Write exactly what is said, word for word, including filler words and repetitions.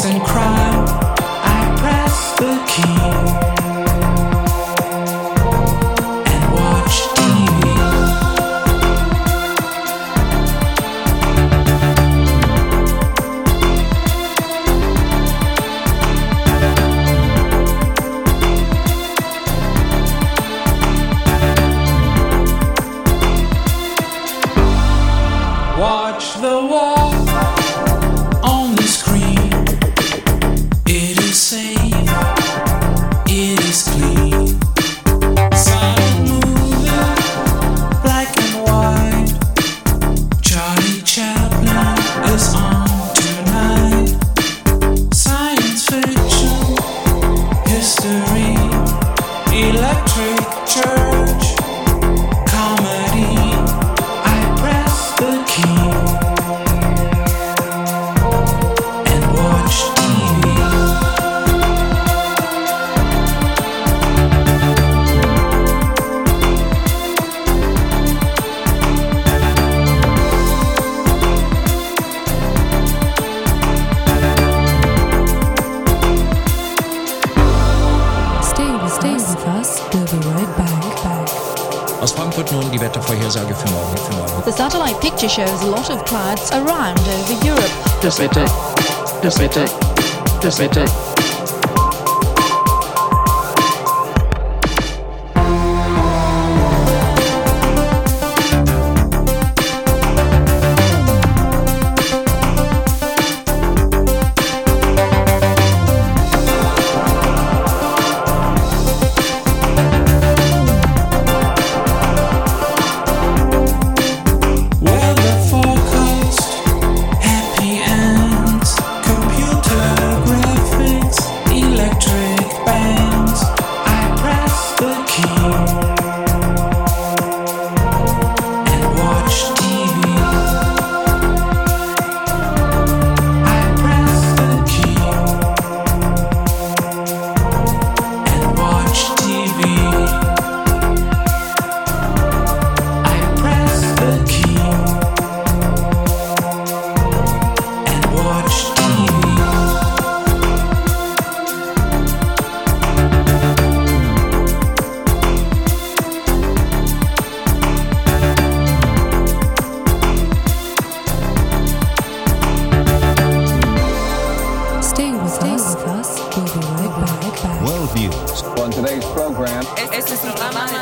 and crime. I press the key and watch T V. Watch the wall on the screen. It is safe, it is clean. Silent movie, black and white. Charlie Chaplin is on tonight. Science fiction, history, electric church, comedy. I press the key and watch T V. Stay with, stay with us. We'll be right back. back. Aus Frankfurt nun die Wettervorhersage für morgen. Für morgen. The satellite picture shows a lot of clouds around over Europe. Das Wetter, das Wetter, das Wetter. Weather forecast, happy ends, computer graphics, electric bands. I press the key and watch T V. I press the key and watch T V. I press the key and watch T V. Stay with, stay with us. We'll be right back. back. World News. On today's program, Este es el programa de